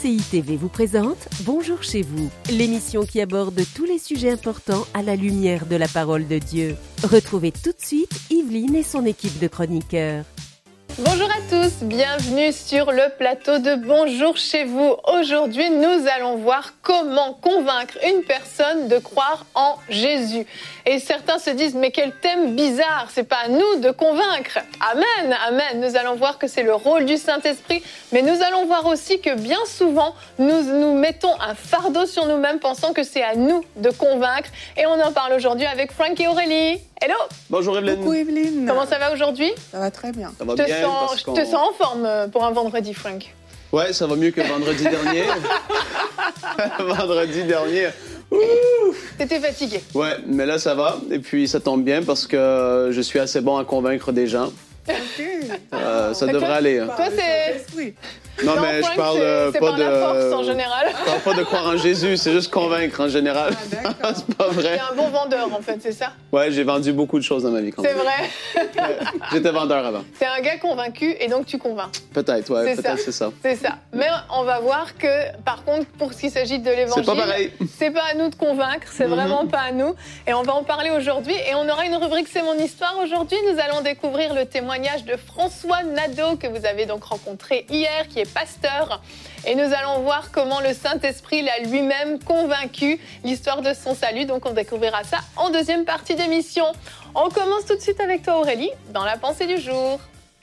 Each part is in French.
CCI TV vous présente Bonjour chez vous, l'émission qui aborde tous les sujets importants à la lumière de la parole de Dieu. Retrouvez tout de suite Yveline et son équipe de chroniqueurs. Bonjour à tous, bienvenue sur le plateau de Bonjour chez vous. Aujourd'hui, nous allons voir comment convaincre une personne de croire en Jésus. Et certains se disent, mais quel thème bizarre, c'est pas à nous de convaincre. Amen, amen. Nous allons voir que c'est le rôle du Saint-Esprit, mais nous allons voir aussi que bien souvent, nous mettons un fardeau sur nous-mêmes, pensant que c'est à nous de convaincre. Et on en parle aujourd'hui avec Frank et Aurélie. Hello. Bonjour Evelyne. Coucou Evelyne. Comment ça va aujourd'hui? Ça va très bien. Ça va bien Je te sens en forme pour un vendredi, Frank. Ouais, ça va mieux que vendredi dernier. Vendredi dernier. T'étais fatigué. Ouais, mais là ça va. Et puis ça tombe bien parce que je suis assez bon à convaincre des gens. Ça devrait aller. Toi, c'est... Non, mais Frank, je parle c'est pas par de... la force en général. Je parle pas de croire en Jésus, c'est juste convaincre en général. Ah, c'est pas vrai. T'es un bon vendeur, en fait, c'est ça? Ouais, j'ai vendu beaucoup de choses dans ma vie quand C'est même. vrai. J'étais vendeur avant. T'es un gars convaincu et donc tu convaincs. Peut-être, ouais, C'est peut-être ça. c'est ça. C'est ça. Mais on va voir que, par contre, pour ce qui s'agit de l'évangile, C'est pas pareil. c'est pas à nous de convaincre, c'est vraiment pas à nous. Et on va en parler aujourd'hui. Et on aura une rubrique C'est mon histoire. Aujourd'hui, nous allons découvrir le témoignage de François Nadeau, que vous avez donc rencontré hier, qui est pasteur. Et nous allons voir comment le Saint-Esprit l'a lui-même convaincu, l'histoire de son salut. Donc on découvrira ça en deuxième partie d'émission. On commence tout de suite avec toi Aurélie, dans la pensée du jour.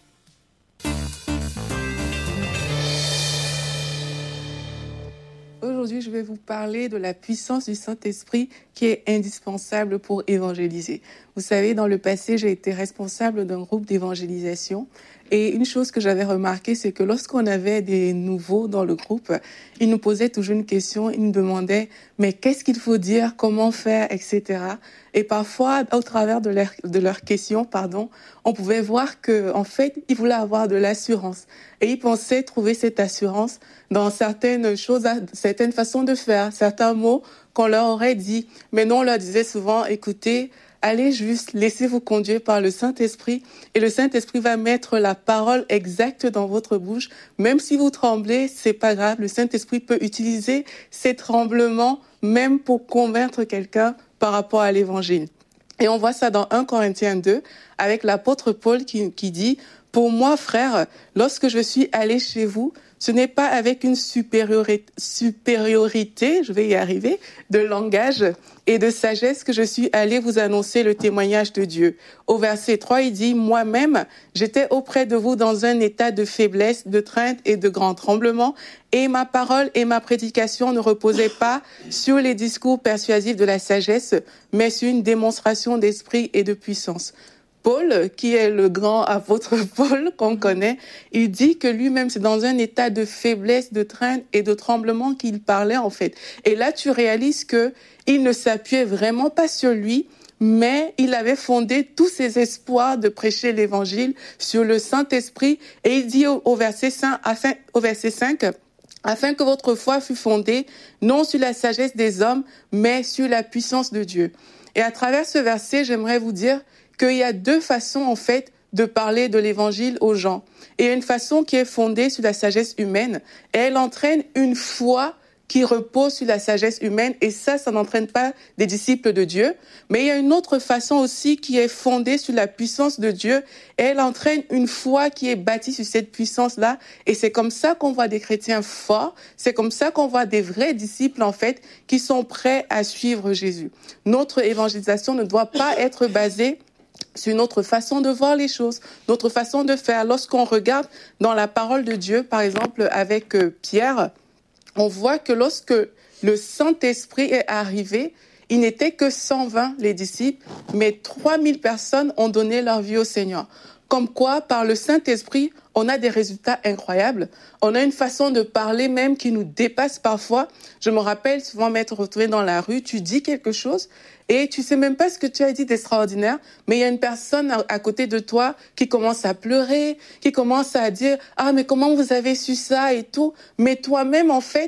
Aujourd'hui, je vais vous parler de la puissance du Saint-Esprit qui est indispensable pour évangéliser. Vous savez, dans le passé, j'ai été responsable d'un groupe d'évangélisation. Et une chose que j'avais remarqué, c'est que lorsqu'on avait des nouveaux dans le groupe, ils nous posaient toujours une question, ils nous demandaient « mais qu'est-ce qu'il faut dire, comment faire, etc. » Et parfois, au travers de leurs questions, on pouvait voir qu'en fait, ils voulaient avoir de l'assurance. Et ils pensaient trouver cette assurance dans certaines choses, certaines façons de faire, certains mots qu'on leur aurait dit. Mais non, on leur disait souvent « écoutez, allez juste, laissez-vous conduire par le Saint-Esprit et le Saint-Esprit va mettre la parole exacte dans votre bouche. Même si vous tremblez, c'est pas grave. Le Saint-Esprit peut utiliser ces tremblements même pour convaincre quelqu'un par rapport à l'évangile. Et on voit ça dans 1 Corinthiens 2 avec l'apôtre Paul qui dit « Pour moi, frère, lorsque je suis allé chez vous, ce n'est pas avec une supériorité, je vais y arriver, de langage et de sagesse que je suis allé vous annoncer le témoignage de Dieu. » Au verset 3, il dit « Moi-même, j'étais auprès de vous dans un état de faiblesse, de crainte et de grand tremblement, et ma parole et ma prédication ne reposaient pas sur les discours persuasifs de la sagesse, mais sur une démonstration d'esprit et de puissance. » Paul, qui est le grand apôtre Paul qu'on connaît, il dit que lui-même, c'est dans un état de faiblesse, de crainte et de tremblement qu'il parlait en fait. Et là, tu réalises que il ne s'appuyait vraiment pas sur lui, mais il avait fondé tous ses espoirs de prêcher l'évangile sur le Saint-Esprit. Et il dit au verset 5, afin que votre foi fût fondée non sur la sagesse des hommes, mais sur la puissance de Dieu. Et à travers ce verset, j'aimerais vous dire qu'il y a deux façons, en fait, de parler de l'évangile aux gens. Et une façon qui est fondée sur la sagesse humaine, et elle entraîne une foi qui repose sur la sagesse humaine, et ça n'entraîne pas des disciples de Dieu. Mais il y a une autre façon aussi qui est fondée sur la puissance de Dieu, et elle entraîne une foi qui est bâtie sur cette puissance-là, et c'est comme ça qu'on voit des chrétiens forts, c'est comme ça qu'on voit des vrais disciples, en fait, qui sont prêts à suivre Jésus. Notre évangélisation ne doit pas être basée sur notre façon de voir les choses, notre façon de faire. Lorsqu'on regarde dans la parole de Dieu, par exemple avec Pierre, on voit que lorsque le Saint-Esprit est arrivé, il n'était que 120 les disciples, mais 3000 personnes ont donné leur vie au Seigneur. Comme quoi, par le Saint-Esprit, on a des résultats incroyables. On a une façon de parler même qui nous dépasse parfois. Je me rappelle souvent m'être retrouvée dans la rue, tu dis quelque chose et tu sais même pas ce que tu as dit d'extraordinaire, mais il y a une personne à côté de toi qui commence à pleurer, qui commence à dire « Ah, mais comment vous avez su ça ?» et tout. Mais toi-même, en fait,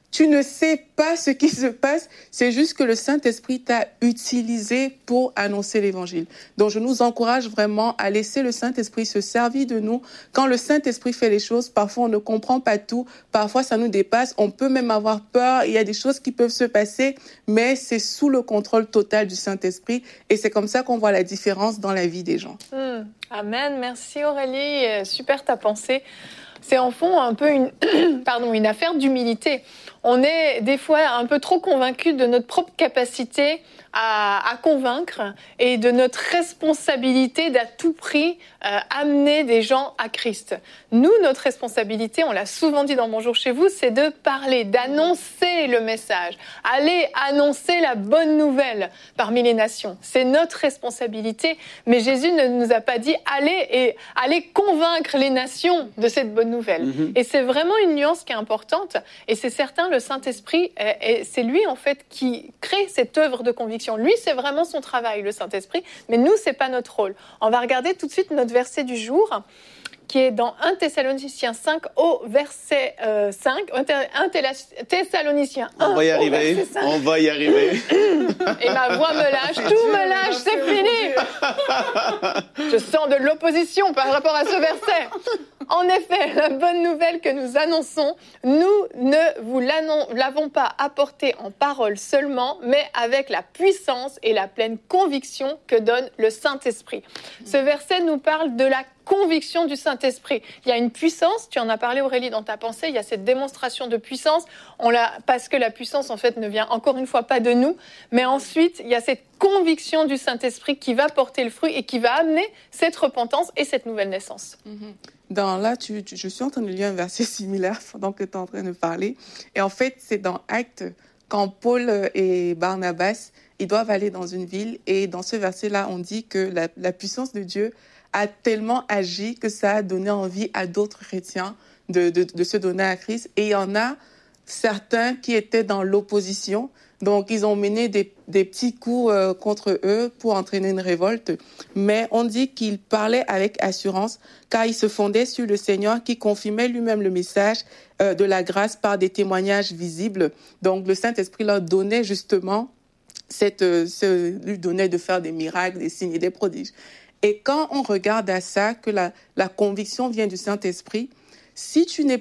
Tu ne sais pas ce qui se passe, c'est juste que le Saint-Esprit t'a utilisé pour annoncer l'Évangile. Donc, je nous encourage vraiment à laisser le Saint-Esprit se servir de nous. Quand le Saint-Esprit fait les choses, parfois on ne comprend pas tout, parfois ça nous dépasse, on peut même avoir peur, il y a des choses qui peuvent se passer, mais c'est sous le contrôle total du Saint-Esprit et c'est comme ça qu'on voit la différence dans la vie des gens. Amen, merci Aurélie, super ta pensée. C'est en fond un peu une affaire d'humilité. On est des fois un peu trop convaincus de notre propre capacité à convaincre et de notre responsabilité d'à tout prix amener des gens à Christ. Nous, notre responsabilité, on l'a souvent dit dans Bonjour chez vous, c'est de parler, d'annoncer le message. Aller annoncer la bonne nouvelle parmi les nations. C'est notre responsabilité. Mais Jésus ne nous a pas dit allez convaincre les nations de cette bonne nouvelle. Et c'est vraiment une nuance qui est importante. Et c'est certain, le Saint-Esprit, c'est lui en fait qui crée cette œuvre de conviction. Lui, c'est vraiment son travail, le Saint-Esprit. Mais nous, c'est pas notre rôle. On va regarder tout de suite notre verset du jour, qui est dans 1 Thessaloniciens 5 au verset 5. 1 Thessaloniciens 1 on va y arriver. On va y arriver. Et ma voix me lâche, tout me lâche, c'est fini. Je sens de l'opposition par rapport à ce verset. En effet, la bonne nouvelle que nous annonçons, nous ne vous l'avons pas apportée en parole seulement, mais avec la puissance et la pleine conviction que donne le Saint-Esprit. Ce verset nous parle de la conviction du Saint-Esprit. Il y a une puissance, tu en as parlé Aurélie dans ta pensée, il y a cette démonstration de puissance, parce que la puissance en fait ne vient encore une fois pas de nous, mais ensuite il y a cette conviction du Saint-Esprit qui va porter le fruit et qui va amener cette repentance et cette nouvelle naissance. Je suis en train de lire un verset similaire pendant que tu es en train de parler. Et en fait, c'est dans Actes, quand Paul et Barnabas, ils doivent aller dans une ville. Et dans ce verset-là, on dit que la puissance de Dieu a tellement agi que ça a donné envie à d'autres chrétiens de se donner à Christ. Et il y en a certains qui étaient dans l'opposition. Donc, ils ont mené des petits coups contre eux pour entraîner une révolte. Mais on dit qu'ils parlaient avec assurance, car ils se fondaient sur le Seigneur qui confirmait lui-même le message de la grâce par des témoignages visibles. Donc, le Saint-Esprit leur donnait justement lui donnait de faire des miracles, des signes et des prodiges. Et quand on regarde à ça, que la conviction vient du Saint-Esprit, si tu ne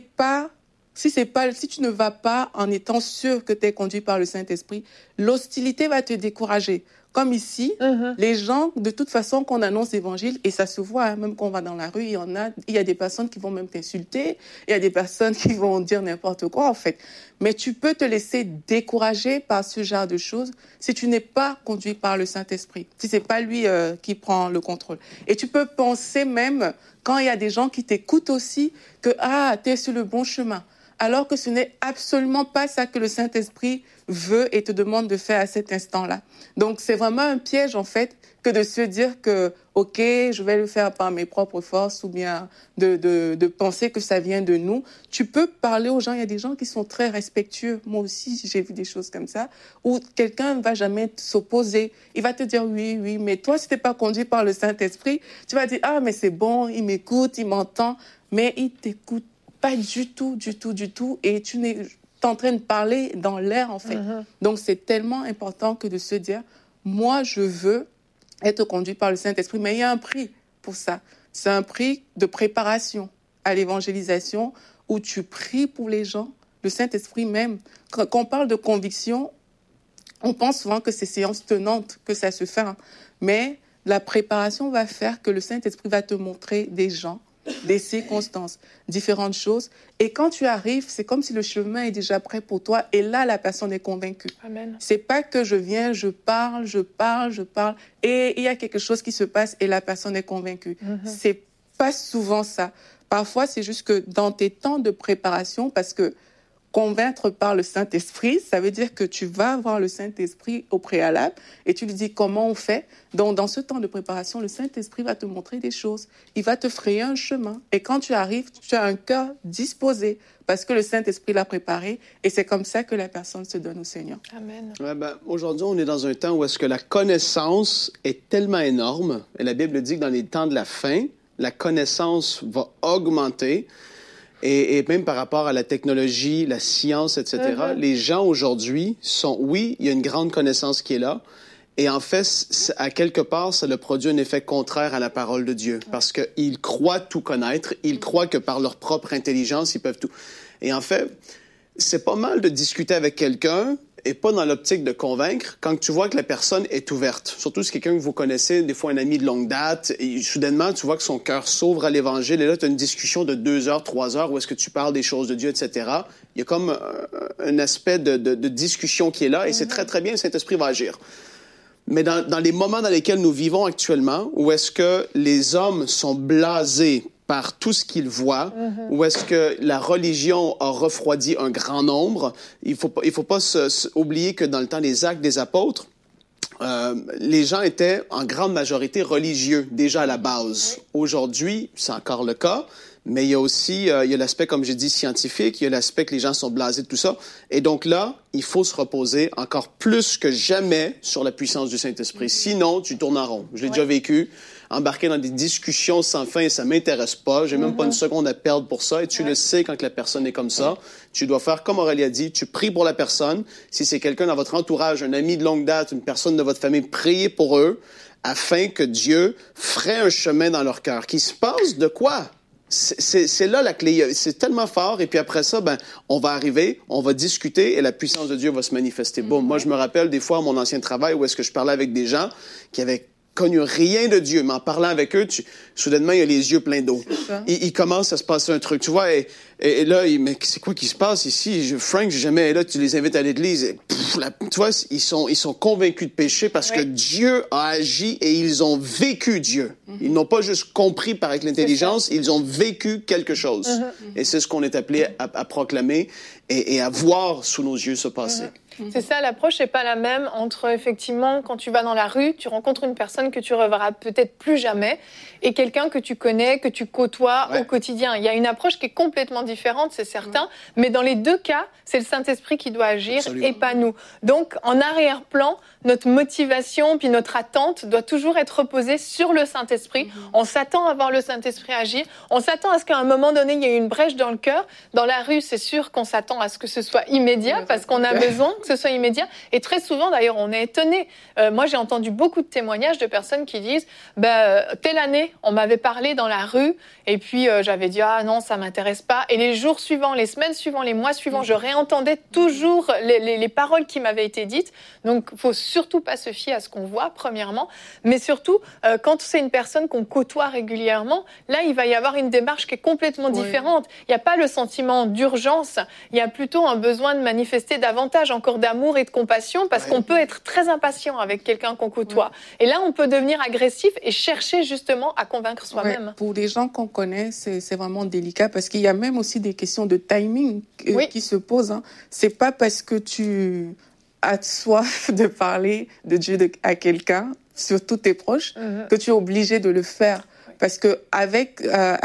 vas pas en étant sûr que tu es conduit par le Saint-Esprit, l'hostilité va te décourager. Comme ici, les gens, de toute façon, qu'on annonce l'évangile, et ça se voit, même quand on va dans la rue, il y a des personnes qui vont même t'insulter, il y a des personnes qui vont dire n'importe quoi, en fait. Mais tu peux te laisser décourager par ce genre de choses si tu n'es pas conduit par le Saint-Esprit, si c'est pas lui qui prend le contrôle. Et tu peux penser même, quand il y a des gens qui t'écoutent aussi, que tu es sur le bon chemin. Alors que ce n'est absolument pas ça que le Saint-Esprit veut et te demande de faire à cet instant-là. Donc, c'est vraiment un piège, en fait, que de se dire que, OK, je vais le faire par mes propres forces ou bien de penser que ça vient de nous. Tu peux parler aux gens. Il y a des gens qui sont très respectueux. Moi aussi, j'ai vu des choses comme ça, où quelqu'un ne va jamais s'opposer. Il va te dire oui, mais toi, si tu n'es pas conduit par le Saint-Esprit, tu vas dire, mais c'est bon, il m'écoute, il m'entend, mais il t'écoute pas du tout. Et tu es en train de parler dans l'air, en fait. Donc, c'est tellement important que de se dire, moi, je veux être conduit par le Saint-Esprit, mais il y a un prix pour ça. C'est un prix de préparation à l'évangélisation où tu pries pour les gens. Le Saint-Esprit même, quand on parle de conviction, on pense souvent que c'est séance tenante que ça se fait. Mais la préparation va faire que le Saint-Esprit va te montrer des gens, des circonstances, différentes choses. Et quand tu arrives, c'est comme si le chemin est déjà prêt pour toi. Et là, la personne est convaincue. Amen. C'est pas que je viens, je parle. Et il y a quelque chose qui se passe et la personne est convaincue. C'est pas souvent ça. Parfois, c'est juste que dans tes temps de préparation, parce que convaincre par le Saint-Esprit, ça veut dire que tu vas voir le Saint-Esprit au préalable et tu lui dis comment on fait. Donc, dans ce temps de préparation, le Saint-Esprit va te montrer des choses. Il va te frayer un chemin. Et quand tu arrives, tu as un cœur disposé parce que le Saint-Esprit l'a préparé et c'est comme ça que la personne se donne au Seigneur. Amen. Aujourd'hui, on est dans un temps où est-ce que la connaissance est tellement énorme. Et la Bible dit que dans les temps de la fin, la connaissance va augmenter. Et même par rapport à la technologie, la science, etc., les gens aujourd'hui sont... Oui, il y a une grande connaissance qui est là. Et en fait, à quelque part, ça leur produit un effet contraire à la parole de Dieu. Parce qu'ils croient tout connaître. Ils croient que par leur propre intelligence, ils peuvent tout. Et en fait, c'est pas mal de discuter avec quelqu'un et pas dans l'optique de convaincre quand tu vois que la personne est ouverte. Surtout si quelqu'un que vous connaissez, des fois un ami de longue date, et soudainement, tu vois que son cœur s'ouvre à l'Évangile. Et là, tu as une discussion de 2 heures, 3 heures où est-ce que tu parles des choses de Dieu, etc. Il y a comme un aspect de discussion qui est là et c'est très, très bien, le Saint-Esprit va agir. Mais dans les moments dans lesquels nous vivons actuellement, où est-ce que les hommes sont blasés par tout ce qu'ils voient, où est-ce que la religion a refroidi un grand nombre, il faut pas oublier que dans le temps des Actes des Apôtres, les gens étaient en grande majorité religieux, déjà à la base. Aujourd'hui, c'est encore le cas, mais il y a aussi il y a l'aspect, comme j'ai dit, scientifique, il y a l'aspect que les gens sont blasés de tout ça. Et donc là, il faut se reposer encore plus que jamais sur la puissance du Saint-Esprit. Sinon, tu tournes en rond. Je l'ai déjà vécu, embarquer dans des discussions sans fin et ça m'intéresse pas. J'ai même pas une seconde à perdre pour ça. Et tu le sais quand la personne est comme ça. Tu dois faire comme Aurélie a dit, tu pries pour la personne. Si c'est quelqu'un dans votre entourage, un ami de longue date, une personne de votre famille, priez pour eux afin que Dieu ferait un chemin dans leur cœur. Qu'il se passe de quoi? C'est là la clé. C'est tellement fort. Et puis après ça, on va arriver, on va discuter et la puissance de Dieu va se manifester. Bon, moi, je me rappelle des fois à mon ancien travail où est-ce que je parlais avec des gens qui avaient connu rien de Dieu, mais en parlant avec eux, soudainement, il y a les yeux pleins d'eau. Il commence à se passer un truc, tu vois, et là, mais c'est quoi qui se passe ici? Frank, j'ai jamais, là, tu les invites à l'église, et tu vois, ils sont convaincus de péché parce que Dieu a agi et ils ont vécu Dieu. Ils n'ont pas juste compris par avec l'intelligence, ils ont vécu quelque chose. Et c'est ce qu'on est appelé à proclamer et à voir sous nos yeux se passer. C'est ça, l'approche n'est pas la même entre, effectivement, quand tu vas dans la rue, tu rencontres une personne que tu reverras peut-être plus jamais et quelqu'un que tu connais, que tu côtoies au quotidien. Il y a une approche qui est complètement différente, c'est certain, mais dans les deux cas, c'est le Saint-Esprit qui doit agir et pas nous. Donc, en arrière-plan, notre motivation puis notre attente doit toujours être reposée sur le Saint-Esprit. On s'attend à voir le Saint-Esprit agir. On s'attend à ce qu'à un moment donné, il y ait une brèche dans le cœur. Dans la rue, c'est sûr qu'on s'attend à ce que ce soit immédiat parce qu'on a besoin que ce soit immédiat. Et très souvent, d'ailleurs, on est étonné. Moi, j'ai entendu beaucoup de témoignages de personnes qui disent telle année, on m'avait parlé dans la rue et puis j'avais dit ah non, ça m'intéresse pas. Et les jours suivants, les semaines suivantes, les mois suivants, je réentendais toujours les paroles qui m'avaient été dites. Donc, faut surtout pas se fier à ce qu'on voit, premièrement. Mais surtout, quand c'est une personne qu'on côtoie régulièrement, là, il va y avoir une démarche qui est complètement différente. Il n'y a pas le sentiment d'urgence. Il y a plutôt un besoin de manifester davantage encore d'amour et de compassion parce qu'on peut être très impatient avec quelqu'un qu'on côtoie. Et là, on peut devenir agressif et chercher justement à convaincre soi-même. Pour des gens qu'on connaît, c'est vraiment délicat parce qu'il y a même aussi des questions de timing qui se posent. C'est pas parce que tu as soif de parler de Dieu à quelqu'un, surtout tes proches, que tu es obligé de le faire. Parce que avec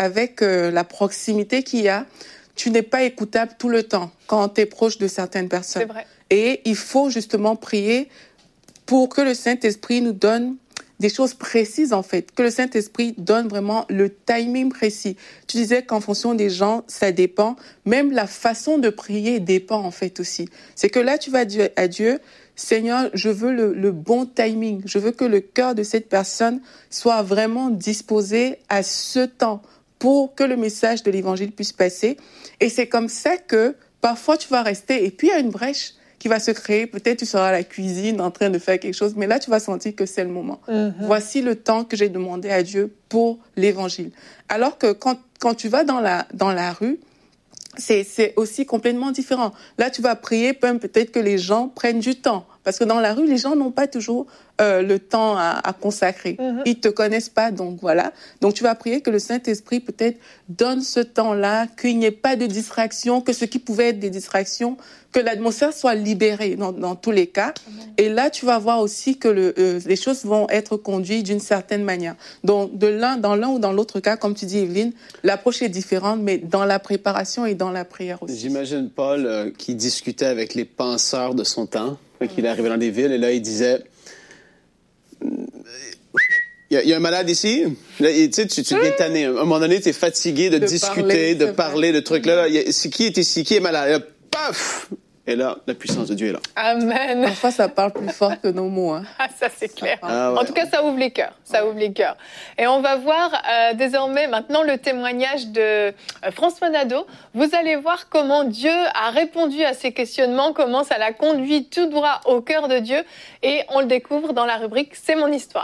la proximité qu'il y a, tu n'es pas écoutable tout le temps quand tu es proche de certaines personnes. C'est vrai. Et il faut justement prier pour que le Saint-Esprit nous donne des choses précises, en fait. Que le Saint-Esprit donne vraiment le timing précis. Tu disais qu'en fonction des gens, ça dépend. Même la façon de prier dépend, en fait, aussi. C'est que là, tu vas dire à Dieu, Seigneur, je veux le bon timing. Je veux que le cœur de cette personne soit vraiment disposé à ce temps pour que le message de l'Évangile puisse passer. Et c'est comme ça que parfois tu vas rester et puis il y a une brèche qui va se créer. Peut-être tu seras à la cuisine en train de faire quelque chose, mais là tu vas sentir que c'est le moment. Voici le temps que j'ai demandé à Dieu pour l'Évangile. Alors que quand tu vas dans la rue, c'est aussi complètement différent. Là tu vas prier, peut-être que les gens prennent du temps. Parce que dans la rue, les gens n'ont pas toujours le temps à consacrer. Ils te connaissent pas, donc voilà. Donc tu vas prier que le Saint-Esprit peut-être donne ce temps-là, qu'il n'y ait pas de distraction, que ce qui pouvait être des distractions, que l'atmosphère soit libérée dans tous les cas. Et là, tu vas voir aussi que les choses vont être conduites d'une certaine manière. Donc dans l'un ou dans l'autre cas, comme tu dis, Evelyne, l'approche est différente, mais dans la préparation et dans la prière aussi. J'imagine Paul qui discutait avec les penseurs de son temps. Il est arrivé dans des villes et là, il disait Il y a un malade ici. Là, tu sais, tu deviens tanné. À un moment donné, tu es fatigué de discuter, de parler de trucs. Là, c'est qui est ici? Qui est malade? Et là, paf! Et là, la puissance de Dieu est là. Amen. Parfois, ça parle plus fort que nos mots. Hein. Ah, ça, c'est clair. Ah, ouais. En tout cas, ça ouvre les cœurs. Ça ouvre les cœurs. Et on va voir désormais, maintenant, le témoignage de François Nadeau. Vous allez voir comment Dieu a répondu à ces questionnements, comment ça l'a conduit tout droit au cœur de Dieu. Et on le découvre dans la rubrique « C'est mon histoire ».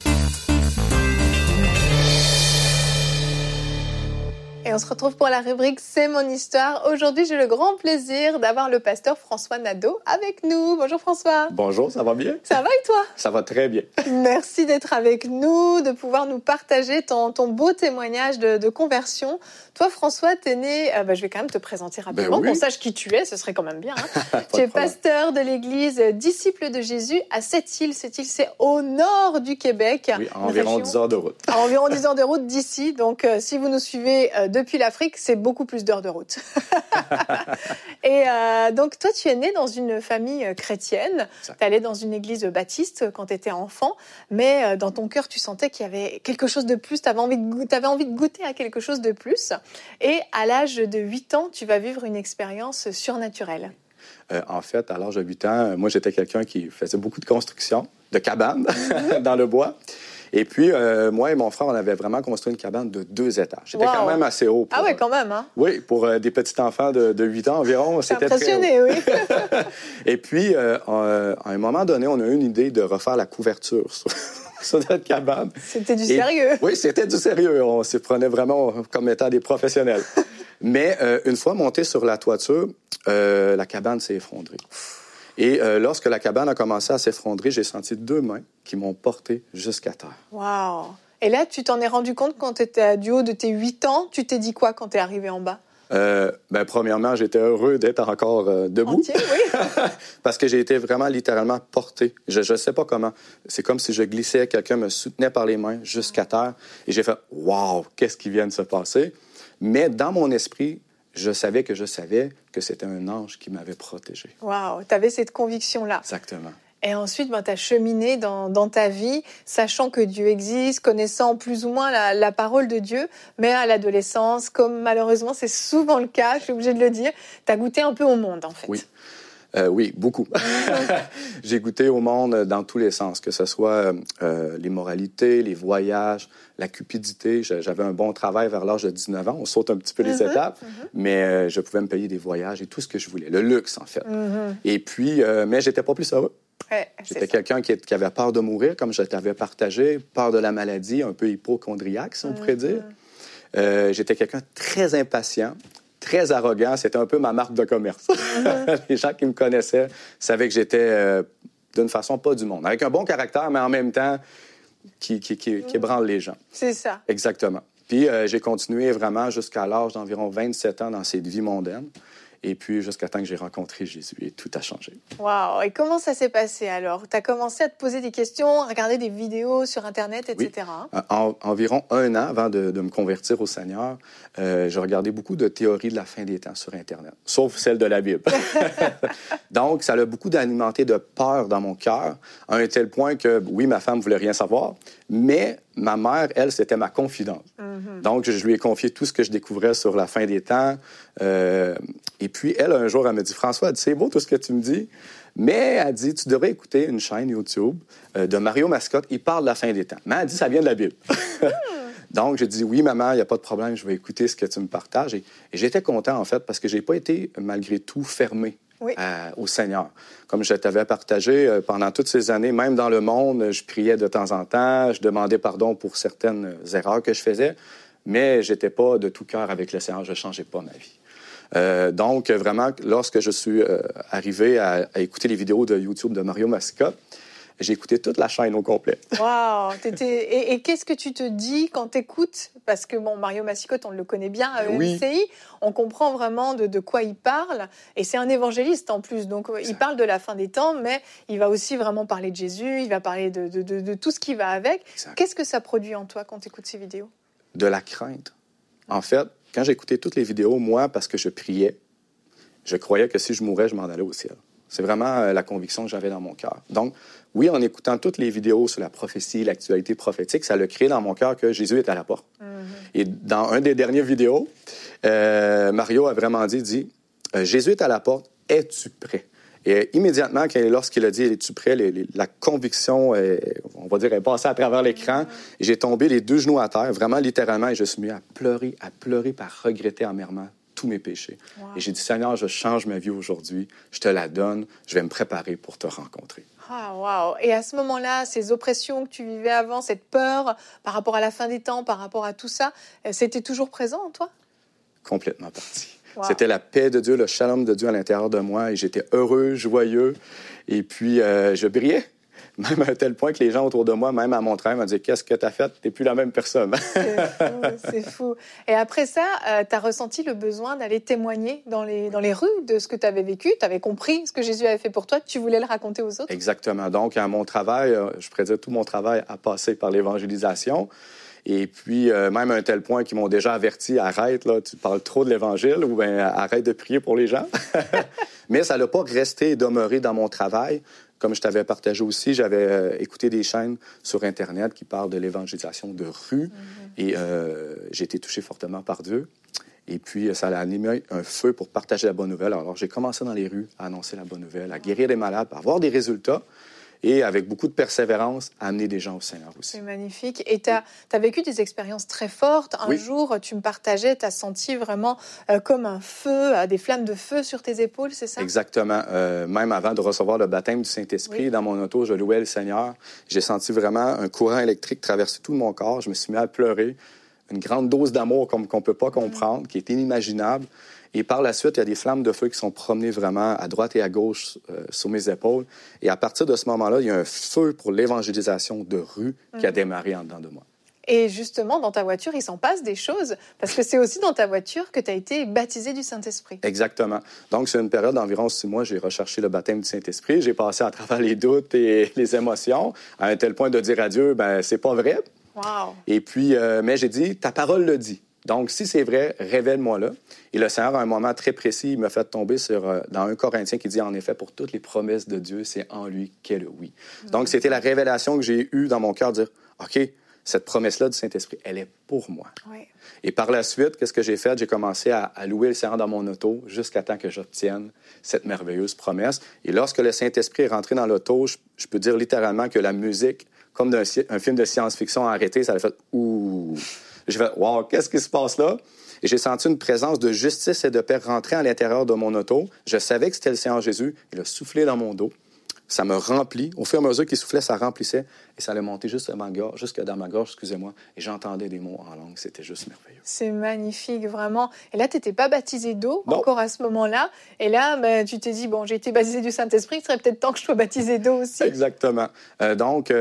Et on se retrouve pour la rubrique « C'est mon histoire ». Aujourd'hui, j'ai le grand plaisir d'avoir le pasteur François Nadeau avec nous. Bonjour François. Bonjour, ça va bien? Ça va et toi? Ça va très bien. Merci d'être avec nous, de pouvoir nous partager ton beau témoignage de conversion. Toi François, t'es né, je vais quand même te présenter rapidement, oui. Qu'on sache qui tu es, ce serait quand même bien. Hein. Tu es pasteur de l'église Disciples de Jésus à Sept-Îles. Sept-Îles, c'est au nord du Québec. Oui, environ 10 heures de route. À environ 10 heures de route d'ici. Donc, si vous nous suivez depuis l'Afrique, c'est beaucoup plus d'heures de route. Et donc, toi, tu es né dans une famille chrétienne. Tu es allé dans une église baptiste quand tu étais enfant. Mais dans ton cœur, tu sentais qu'il y avait quelque chose de plus. Tu avais envie de goûter à quelque chose de plus. Et à l'âge de 8 ans, tu vas vivre une expérience surnaturelle. En fait, à l'âge de 8 ans, moi, j'étais quelqu'un qui faisait beaucoup de construction, de cabanes dans le bois. Et puis, moi et mon frère, on avait vraiment construit une cabane de 2 étages. C'était quand même assez haut. Ah ouais, quand même, hein? Oui, pour des petits enfants de 8 ans environ, c'était impressionné, très haut. Oui. Et puis, à un moment donné, on a eu une idée de refaire la couverture sur notre cabane. C'était du sérieux. Oui, c'était du sérieux. On s'y prenait vraiment comme étant des professionnels. Mais une fois monté sur la toiture, la cabane s'est effondrée. Et lorsque la cabane a commencé à s'effondrer, j'ai senti 2 mains qui m'ont porté jusqu'à terre. Wow! Et là, tu t'en es rendu compte quand tu étais du haut de tes 8 ans? Tu t'es dit quoi quand tu es arrivé en bas? Premièrement, j'étais heureux d'être encore debout. Entier, oui. Parce que j'ai été vraiment littéralement porté. Je ne sais pas comment. C'est comme si je glissais, quelqu'un me soutenait par les mains jusqu'à terre. Et j'ai fait « Wow! Qu'est-ce qui vient de se passer? » Mais dans mon esprit, je savais que c'était un ange qui m'avait protégé. Wow! Tu avais cette conviction-là. Exactement. Et ensuite, tu as cheminé dans ta vie, sachant que Dieu existe, connaissant plus ou moins la parole de Dieu. Mais à l'adolescence, comme malheureusement c'est souvent le cas, je suis obligée de le dire, tu as goûté un peu au monde, en fait. Oui. Oui, beaucoup. J'ai goûté au monde dans tous les sens, que ce soit les moralités, les voyages, la cupidité. J'avais un bon travail vers l'âge de 19 ans. On saute un petit peu les étapes, mais je pouvais me payer des voyages et tout ce que je voulais. Le luxe, en fait. Et puis, mais j'étais pas plus heureux. Ouais, j'étais quelqu'un qui avait peur de mourir, comme je t'avais partagé, peur de la maladie, un peu hypochondriaque, si on pourrait dire. J'étais quelqu'un de très impatient, très arrogant. C'était un peu ma marque de commerce. Les gens qui me connaissaient savaient que j'étais d'une façon pas du monde. Avec un bon caractère, mais en même temps qui ébranle les gens. C'est ça. Exactement. Puis j'ai continué vraiment jusqu'à l'âge d'environ 27 ans dans cette vie mondaine. Et puis, jusqu'à temps que j'ai rencontré Jésus, et tout a changé. Wow! Et comment ça s'est passé, alors? Tu as commencé à te poser des questions, à regarder des vidéos sur Internet, etc. Oui. Environ 1 an avant de me convertir au Seigneur, je regardais beaucoup de théories de la fin des temps sur Internet, sauf celle de la Bible. Donc, ça a beaucoup alimenté de peur dans mon cœur, à un tel point que, oui, ma femme ne voulait rien savoir, mais ma mère, elle, c'était ma confidente. Donc, je lui ai confié tout ce que je découvrais sur la fin des temps. Et puis, elle, un jour, elle me dit, François, elle dit, c'est beau tout ce que tu me dis, mais elle dit, tu devrais écouter une chaîne YouTube de Mario Mascotte. Il parle de la fin des temps. Mais elle dit, ça vient de la Bible. Donc, j'ai dit, oui, maman, il n'y a pas de problème, je vais écouter ce que tu me partages. Et j'étais content, en fait, parce que je n'ai pas été, malgré tout, fermé. Oui. Au Seigneur. Comme je t'avais partagé pendant toutes ces années, même dans le monde, je priais de temps en temps, je demandais pardon pour certaines erreurs que je faisais, mais je n'étais pas de tout cœur avec le Seigneur, je ne changeais pas ma vie. Donc, vraiment, lorsque je suis arrivé à écouter les vidéos de YouTube de Mario Mascotte, j'ai écouté toute la chaîne au complet. Wow! Et qu'est-ce que tu te dis quand tu écoutes? Parce que, bon, Mario Mascotte, on le connaît bien à EMCI. On comprend vraiment de quoi il parle. Et c'est un évangéliste en plus. Donc, il parle de la fin des temps, mais il va aussi vraiment parler de Jésus. Il va parler de tout ce qui va avec. Exact. Qu'est-ce que ça produit en toi quand tu écoutes ces vidéos? De la crainte. En fait, quand j'écoutais toutes les vidéos, moi, parce que je priais, je croyais que si je mourais, je m'en allais au ciel. C'est vraiment la conviction que j'avais dans mon cœur. Donc, oui, en écoutant toutes les vidéos sur la prophétie, l'actualité prophétique, ça l'a créé dans mon cœur que Jésus est à la porte. Et dans un des dernières vidéos, Mario a vraiment dit Jésus est à la porte, es-tu prêt? Et immédiatement, lorsqu'il a dit « Es-tu prêt? » la conviction, on va dire, est passée à travers l'écran. Et j'ai tombé les 2 genoux à terre, vraiment littéralement, et je suis mis à pleurer, par regretter amèrement tous mes péchés. Wow. Et j'ai dit « Seigneur, je change ma vie aujourd'hui, je te la donne, je vais me préparer pour te rencontrer. » Ah, wow. Et à ce moment-là, ces oppressions que tu vivais avant, cette peur par rapport à la fin des temps, par rapport à tout ça, c'était toujours présent en toi? Complètement parti. Wow. C'était la paix de Dieu, le shalom de Dieu à l'intérieur de moi, et j'étais heureux, joyeux, et puis je brillais, même à un tel point que les gens autour de moi, même à mon travail, m'ont dit « Qu'est-ce que tu as fait? Tu n'es plus la même personne. » C'est fou. Et après ça, tu as ressenti le besoin d'aller témoigner dans les rues de ce que tu avais vécu, tu avais compris ce que Jésus avait fait pour toi, tu voulais le raconter aux autres? Exactement. Donc, à mon travail, je pourrais dire tout mon travail a passé par l'évangélisation. Et puis, même à un tel point qu'ils m'ont déjà averti, arrête, là, tu parles trop de l'Évangile, ou bien arrête de prier pour les gens. Mais ça n'a pas resté et demeuré dans mon travail. Comme je t'avais partagé aussi, j'avais écouté des chaînes sur Internet qui parlent de l'évangélisation de rue. Et j'ai été touché fortement par Dieu. Et puis, ça a animé un feu pour partager la bonne nouvelle. Alors, j'ai commencé dans les rues à annoncer la bonne nouvelle, à guérir les malades, à avoir des résultats. Et avec beaucoup de persévérance, amener des gens au Seigneur aussi. C'est magnifique. Et tu as vécu des expériences très fortes. Un jour, tu me partageais, tu as senti vraiment comme un feu, des flammes de feu sur tes épaules, c'est ça? Exactement. Même avant de recevoir le baptême du Saint-Esprit, dans mon auto, je louais le Seigneur. J'ai senti vraiment un courant électrique traverser tout mon corps. Je me suis mis à pleurer. Une grande dose d'amour qu'on ne peut pas comprendre, qui est inimaginable. Et par la suite, il y a des flammes de feu qui sont promenées vraiment à droite et à gauche sur mes épaules. Et à partir de ce moment-là, il y a un feu pour l'évangélisation de rue qui a démarré en dedans de moi. Et justement, dans ta voiture, il s'en passe des choses, parce que c'est aussi dans ta voiture que tu as été baptisé du Saint-Esprit. Exactement. Donc, c'est une période d'environ 6 mois, j'ai recherché le baptême du Saint-Esprit. J'ai passé à travers les doutes et les émotions, à un tel point de dire à Dieu, ben c'est pas vrai. Wow. Et puis, mais j'ai dit, ta parole le dit. Donc, si c'est vrai, révèle-moi-le. Et le Seigneur, à un moment très précis, il m'a fait tomber dans 1 Corinthiens qui dit, en effet, pour toutes les promesses de Dieu, c'est en lui qu'est le oui. Donc, c'était la révélation que j'ai eue dans mon cœur, de dire, OK, cette promesse-là du Saint-Esprit, elle est pour moi. Oui. Et par la suite, qu'est-ce que j'ai fait? J'ai commencé à louer le Seigneur dans mon auto jusqu'à temps que j'obtienne cette merveilleuse promesse. Et lorsque le Saint-Esprit est rentré dans l'auto, je peux dire littéralement que la musique, comme d'un film de science-fiction arrêté, ça a fait « ouh ». J'ai fait « wow, qu'est-ce qui se passe là? » Et j'ai senti une présence de justice et de paix rentrer à l'intérieur de mon auto. Je savais que c'était le Seigneur Jésus. Il a soufflé dans mon dos. Ça me remplit. Au fur et à mesure qu'il soufflait, ça remplissait. Et ça allait monter jusque dans ma gorge, excusez-moi. Et j'entendais des mots en langue. C'était juste merveilleux. C'est magnifique, vraiment. Et là, tu n'étais pas baptisé d'eau non. Encore à ce moment-là. Et là, tu t'es dit, bon, j'ai été baptisé du Saint-Esprit, il serait peut-être temps que je sois baptisé d'eau aussi. Exactement. Donc,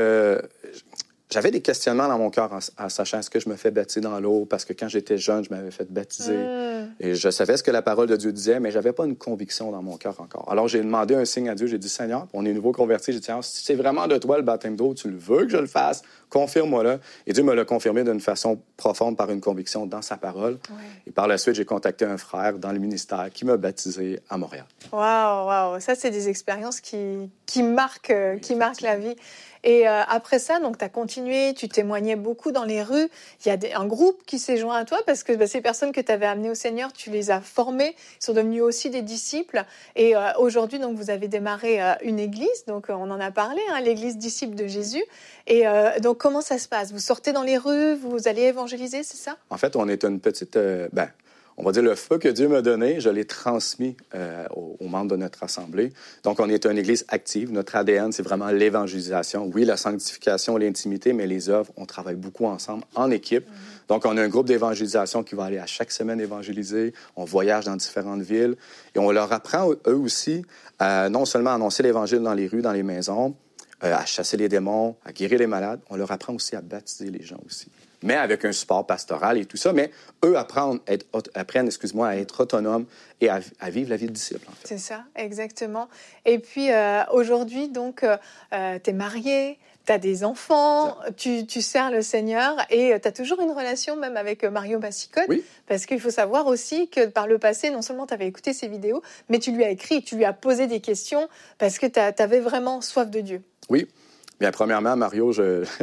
j'avais des questionnements dans mon cœur en sachant est-ce que je me fais baptiser dans l'eau, parce que quand j'étais jeune, je m'avais fait baptiser. Et je savais ce que la parole de Dieu disait, mais je n'avais pas une conviction dans mon cœur encore. Alors, j'ai demandé un signe à Dieu. J'ai dit, Seigneur, on est nouveau converti. J'ai dit, Seigneur, si c'est vraiment de toi le baptême d'eau, tu le veux que je le fasse, confirme-moi-le. Et Dieu me l'a confirmé d'une façon profonde par une conviction dans sa parole. Ouais. Et par la suite, j'ai contacté un frère dans le ministère qui m'a baptisé à Montréal. Wow. Ça, c'est des expériences qui marquent la vie. Et après ça, donc, tu as continué, tu témoignais beaucoup dans les rues. Il y a un groupe qui s'est joint à toi parce que ces personnes que tu avais amenées au Seigneur, tu les as formées, ils sont devenus aussi des disciples. Et aujourd'hui, donc, vous avez démarré une église, donc on en a parlé, l'église disciple de Jésus. Et donc, comment ça se passe? Vous sortez dans les rues, vous allez évangéliser, c'est ça? En fait, on est une petite... on va dire le feu que Dieu m'a donné, je l'ai transmis aux membres de notre assemblée. Donc, on est une église active. Notre ADN, c'est vraiment l'évangélisation. Oui, la sanctification, l'intimité, mais les œuvres, on travaille beaucoup ensemble, en équipe. Donc, on a un groupe d'évangélisation qui va aller à chaque semaine évangéliser. On voyage dans différentes villes. Et on leur apprend, eux aussi, non seulement à annoncer l'Évangile dans les rues, dans les maisons, à chasser les démons, à guérir les malades, on leur apprend aussi à baptiser les gens aussi. Mais avec un support pastoral et tout ça. Mais eux apprennent à être autonomes et à vivre la vie de disciple, en fait. C'est ça, exactement. Et puis, aujourd'hui, donc, tu es marié, tu as des enfants, tu sers le Seigneur et tu as toujours une relation même avec Mario Massicotte. Oui. Parce qu'il faut savoir aussi que par le passé, non seulement tu avais écouté ses vidéos, mais tu lui as écrit, tu lui as posé des questions parce que tu avais vraiment soif de Dieu. Oui. Bien, premièrement, Mario,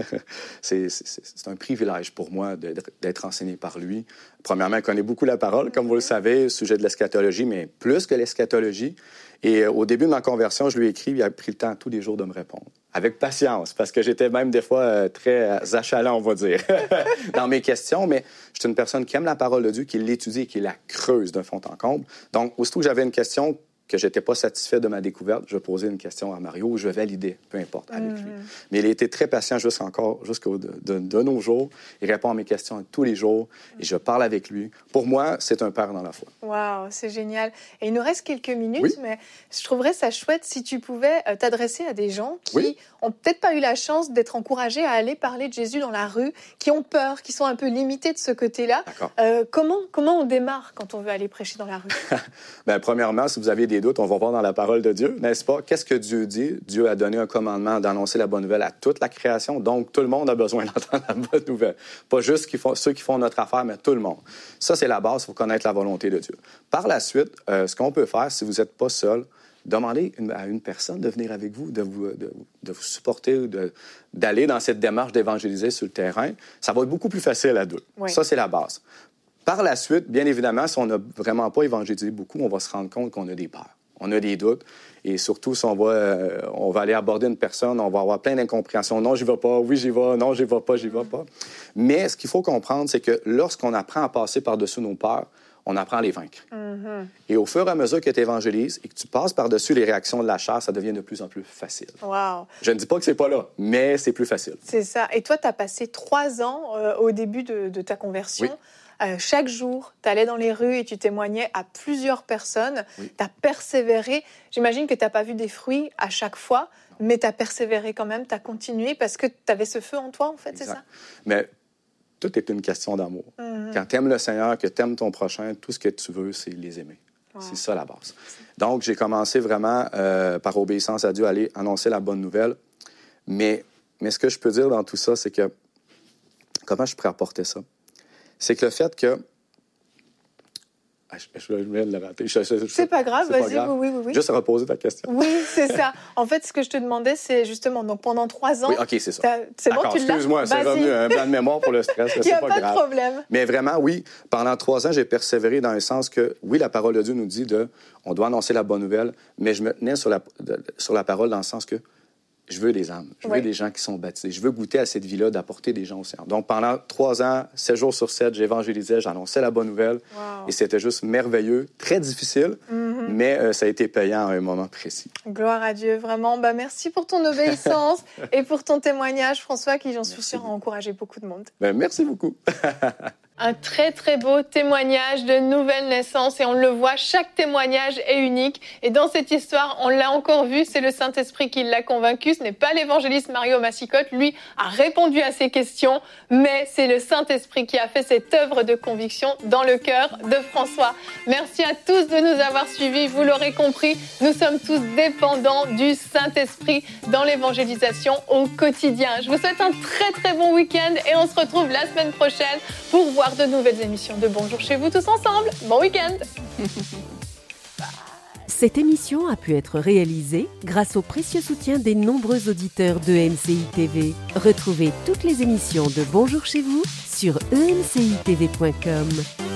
c'est un privilège pour moi d'être enseigné par lui. Premièrement, il connaît beaucoup la parole, comme vous le savez, au sujet de l'eschatologie, mais plus que l'eschatologie. Et au début de ma conversion, je lui ai écrit, il a pris le temps tous les jours de me répondre. Avec patience, parce que j'étais même des fois très achalant, on va dire, dans mes questions. Mais je suis une personne qui aime la parole de Dieu, qui l'étudie et qui la creuse d'un fond en comble. Donc, aussitôt que j'avais une question que je n'étais pas satisfait de ma découverte, je posais une question à Mario, je validais, peu importe, avec lui. Mais il a été très patient jusqu'au de nos jours. Il répond à mes questions tous les jours et je parle avec lui. Pour moi, c'est un père dans la foi. Wow, c'est génial. Et il nous reste quelques minutes, oui. Mais je trouverais ça chouette si tu pouvais t'adresser à des gens qui ont peut-être pas eu la chance d'être encouragés à aller parler de Jésus dans la rue, qui ont peur, qui sont un peu limités de ce côté-là. Comment on démarre quand on veut aller prêcher dans la rue? Bien, premièrement, si vous avez des doutes, on va voir dans la parole de Dieu, n'est-ce pas? Qu'est-ce que Dieu dit? Dieu a donné un commandement d'annoncer la bonne nouvelle à toute la création, donc tout le monde a besoin d'entendre la bonne nouvelle. Pas juste ceux qui font notre affaire, mais tout le monde. Ça, c'est la base, il faut connaître la volonté de Dieu. Par la suite, ce qu'on peut faire, si vous n'êtes pas seul, demandez à une personne de venir avec vous, de vous supporter ou d'aller dans cette démarche d'évangéliser sur le terrain. Ça va être beaucoup plus facile à deux. Oui. Ça, c'est la base. Par la suite, bien évidemment, si on n'a vraiment pas évangélisé beaucoup, on va se rendre compte qu'on a des peurs. On a des doutes. Et surtout, si on va aller aborder une personne, on va avoir plein d'incompréhensions. Non, j'y vais pas. Oui, j'y vais. Non, j'y vais pas. J'y vais pas. Mais ce qu'il faut comprendre, c'est que lorsqu'on apprend à passer par-dessus nos peurs, on apprend à les vaincre. Mm-hmm. Et au fur et à mesure que tu évangélises et que tu passes par-dessus les réactions de la chair, ça devient de plus en plus facile. Wow. Je ne dis pas que c'est pas là, mais c'est plus facile. C'est ça. Et toi, tu as passé 3 ans au début de ta conversion. Oui. Chaque jour, tu allais dans les rues et tu témoignais à plusieurs personnes. Oui. Tu as persévéré. J'imagine que tu n'as pas vu des fruits à chaque fois, mais tu as persévéré quand même, tu as continué parce que tu avais ce feu en toi, en fait, exact. C'est ça? Mais tout est une question d'amour. Mm-hmm. Quand tu aimes le Seigneur, que tu aimes ton prochain, tout ce que tu veux, c'est les aimer. Wow. C'est ça la base. Donc, j'ai commencé vraiment, par obéissance à Dieu, à aller annoncer la bonne nouvelle. Mais ce que je peux dire dans tout ça, c'est que comment je pourrais apporter ça? C'est que le fait que... Je viens de le rater. C'est pas grave, vas-y, oui. Juste à reposer ta question. Oui, c'est ça. En fait, ce que je te demandais, c'est justement, donc pendant 3 ans... Oui, OK, c'est ça. C'est bon, tu l'as? Excuse-moi, c'est revenu un blanc de mémoire pour le stress. Il n'y a pas de problème. Mais vraiment, oui, pendant 3 ans, j'ai persévéré dans le sens que, oui, la parole de Dieu nous dit on doit annoncer la bonne nouvelle, mais je me tenais sur la parole dans le sens que je veux des âmes, je veux des gens qui sont baptisés. Je veux goûter à cette vie-là, d'apporter des gens au Seigneur. Donc, pendant 3 ans, 7 jours sur 7, j'évangélisais, j'annonçais la bonne nouvelle. Wow. Et c'était juste merveilleux, très difficile, mais ça a été payant à un moment précis. Gloire à Dieu, vraiment. Merci pour ton obéissance et pour ton témoignage, François, qui, j'en suis sûre, a encouragé beaucoup de monde. Merci beaucoup. Un très, très beau témoignage de nouvelle naissance. Et on le voit, chaque témoignage est unique. Et dans cette histoire, on l'a encore vu, c'est le Saint-Esprit qui l'a convaincu. Ce n'est pas l'évangéliste Mario Massicotte. Lui a répondu à ces questions. Mais c'est le Saint-Esprit qui a fait cette œuvre de conviction dans le cœur de François. Merci à tous de nous avoir suivis. Vous l'aurez compris, nous sommes tous dépendants du Saint-Esprit dans l'évangélisation au quotidien. Je vous souhaite un très, très bon week-end. Et on se retrouve la semaine prochaine pour voir de nouvelles émissions de Bonjour chez vous tous ensemble. Bon week-end. Cette émission a pu être réalisée grâce au précieux soutien des nombreux auditeurs de MCI TV. Retrouvez toutes les émissions de Bonjour chez vous sur emcitv.com.